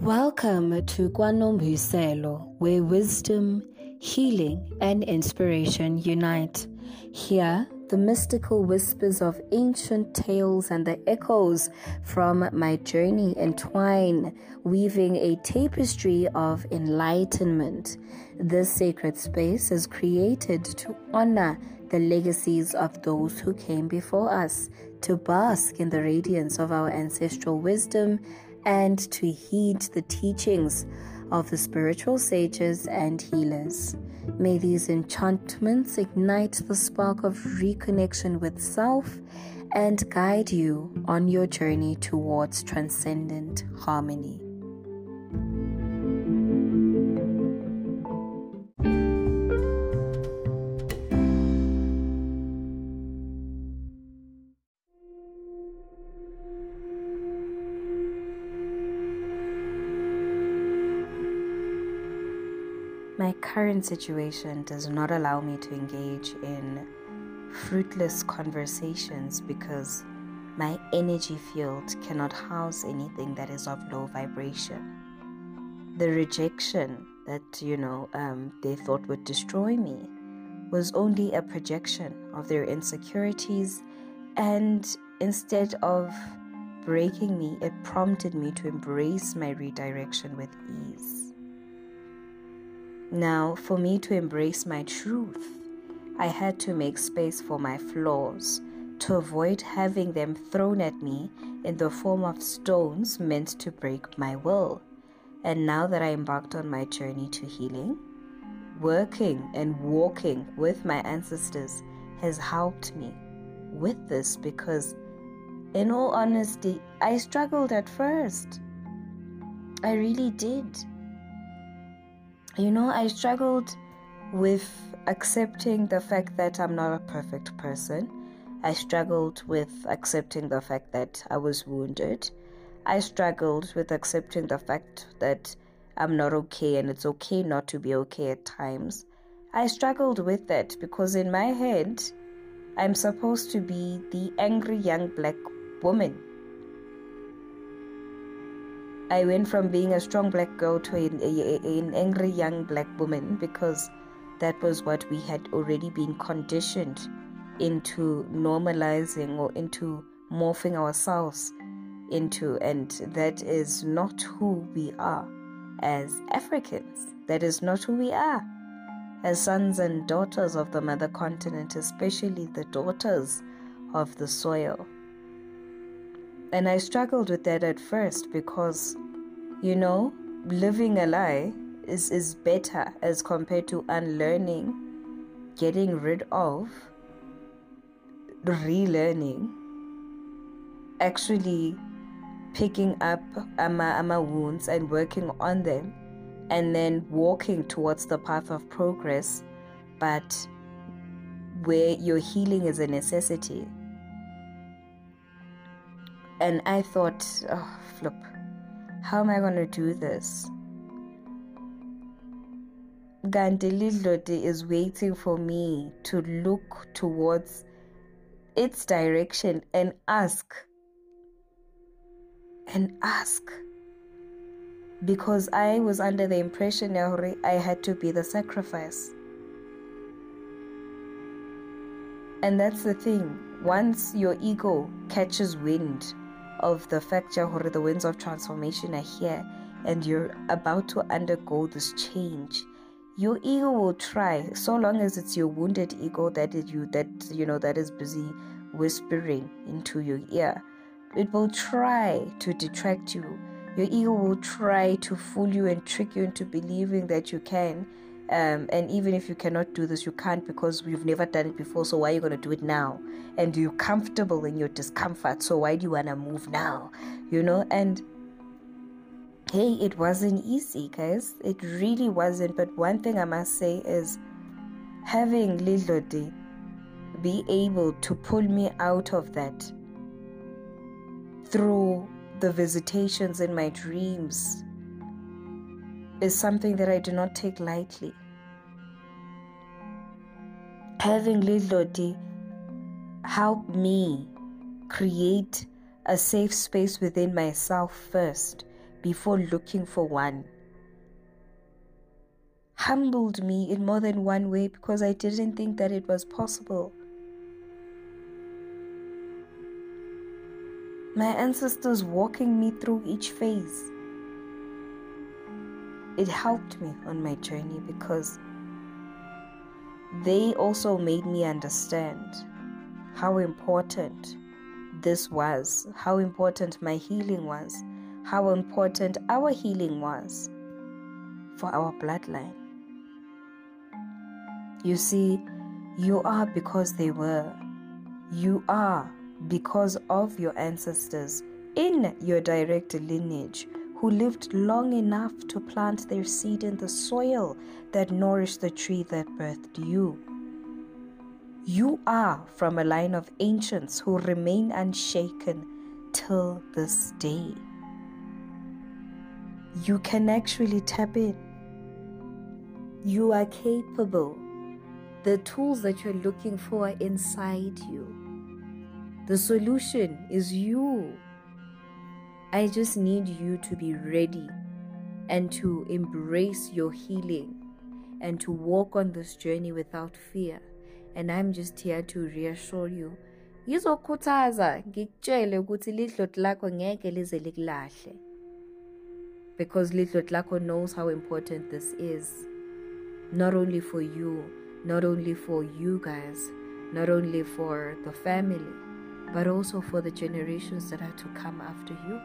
Welcome to Kwanombiselo, where wisdom, healing, and inspiration unite. Here, the mystical whispers of ancient tales and the echoes from my journey entwine, weaving a tapestry of enlightenment. This sacred space is created to honor the legacies of those who came before us, to bask in the radiance of our ancestral wisdom, and to heed the teachings of the spiritual sages and healers. May these enchantments ignite the spark of reconnection with self and guide you on your journey towards transcendent harmony. My current situation does not allow me to engage in fruitless conversations because my energy field cannot house anything that is of low vibration. The rejection that, they thought would destroy me was only a projection of their insecurities, and instead of breaking me, it prompted me to embrace my redirection with ease. Now, for me to embrace my truth, I had to make space for my flaws to avoid having them thrown at me in the form of stones meant to break my will. And now that I embarked on my journey to healing, working and walking with my ancestors has helped me with this, because in all honesty, I struggled at first. I really did. I struggled with accepting the fact that I'm not a perfect person. I struggled with accepting the fact that I was wounded. I struggled with accepting the fact that I'm not okay and it's okay not to be okay at times. I struggled with that because in my head, I'm supposed to be the angry young black woman. I went from being a strong black girl to an angry young black woman because that was what we had already been conditioned into normalizing or into morphing ourselves into, and that is not who we are as Africans. That is not who we are as sons and daughters of the mother continent, especially the daughters of the soil. And I struggled with that at first because, living a lie is better as compared to unlearning, getting rid of, relearning, actually picking up my wounds and working on them, and then walking towards the path of progress, but where your healing is a necessity. And I thought, flip, how am I going to do this? Gandilidlodi is waiting for me to look towards its direction and ask. Because I was under the impression that I had to be the sacrifice. And that's the thing. Once your ego catches wind of the fact that the winds of transformation are here and you're about to undergo this change, your ego will try, so long as it's your wounded ego that is busy whispering into your ear. It will try to detract you. Your ego will try to fool you and trick you into believing that you can. And even if you cannot do this, you can't because you've never done it before. So why are you going to do it now? And you're comfortable in your discomfort. So why do you want to move now? And hey, it wasn't easy, guys. It really wasn't. But one thing I must say is having Lidlodi be able to pull me out of that through the visitations in my dreams is something that I do not take lightly. Having Lidlodi help me create a safe space within myself first before looking for one. Humbled me in more than one way because I didn't think that it was possible. My ancestors walking me through each phase. It helped me on my journey because they also made me understand how important this was, how important my healing was, how important our healing was for our bloodline. You see, you are because they were. You are because of your ancestors in your direct lineage who lived long enough to plant their seed in the soil that nourished the tree that birthed you. You are from a line of ancients who remain unshaken till this day. You can actually tap in. You are capable. The tools that you're looking for are inside you. The solution is you. I just need you to be ready and to embrace your healing and to walk on this journey without fear. And I'm just here to reassure you. Ngizokhuthaza ngikutshele ukuthi lidloti lakho ngeke lize likulahle. Because lidloti lakho knows how important this is. Not only for you, not only for you guys, not only for the family, but also for the generations that are to come after you.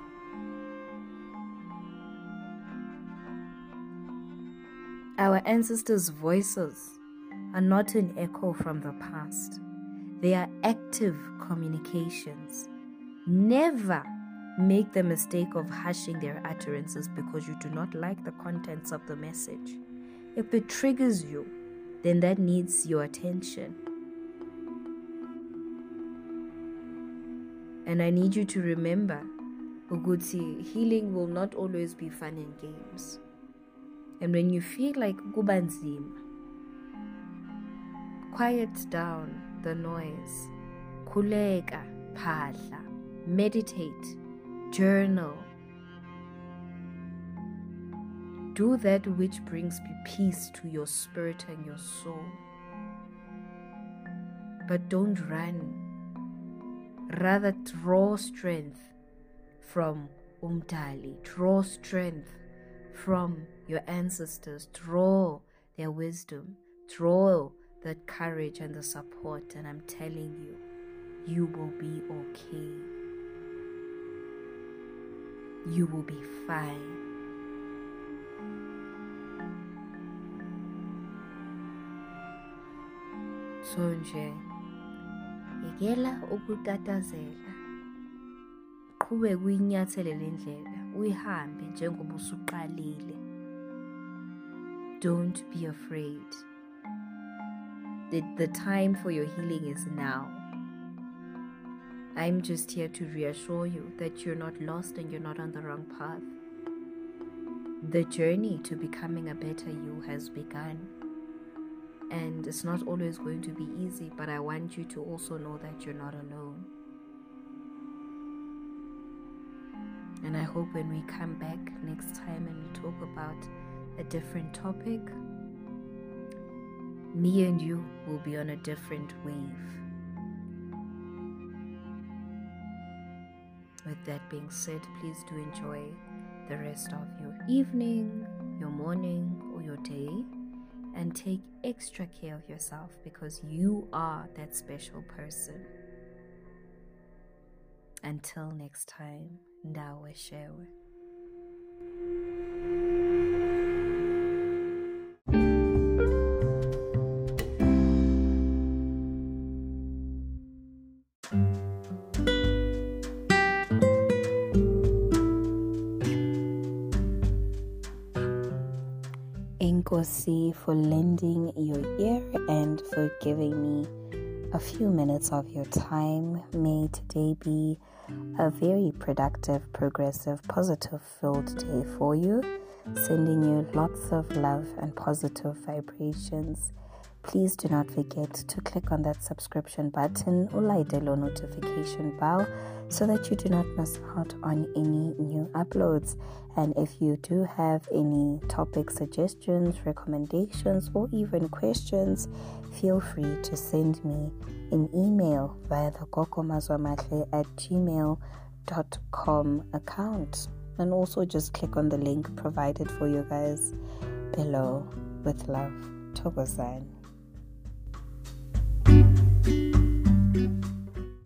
Our ancestors' voices are not an echo from the past. They are active communications. Never make the mistake of hushing their utterances because you do not like the contents of the message. If it triggers you, then that needs your attention. And I need you to remember, Uguti, healing will not always be fun and games. And when you feel like kubanzima, quiet down the noise. Khuleka, phahla, meditate, journal. Do that which brings peace to your spirit and your soul. But don't run. Rather draw strength from Umdali. Draw strength from your ancestors. Draw their wisdom. Draw that courage and the support. And I'm telling you, you will be okay. You will be fine. So nje, yekela ukutatazela. Qhubeka uyinyathele le ndlela, uyihambe njengoba usuqalile. Don't be afraid. The time for your healing is now. I'm just here to reassure you that you're not lost and you're not on the wrong path. The journey to becoming a better you has begun. And it's not always going to be easy, but I want you to also know that you're not alone. And I hope when we come back next time and we talk about a different topic, me and you will be on a different wave. With that being said, please do enjoy the rest of your evening, your morning, or your day. And take extra care of yourself because you are that special person. Until next time, Ndawe Shewe. Enkosi for lending your ear and for giving me a few minutes of your time. May today be a very productive, progressive, positive-filled day for you. Sending you lots of love and positive vibrations. please do not forget to click on that subscription button or the notification bell so that you do not miss out on any new uploads. And if you do have any topic suggestions, recommendations, or even questions, feel free to send me an email via the kokomazwamahle@gmail.com account. And also just click on the link provided for you guys below. With love, Thokozani.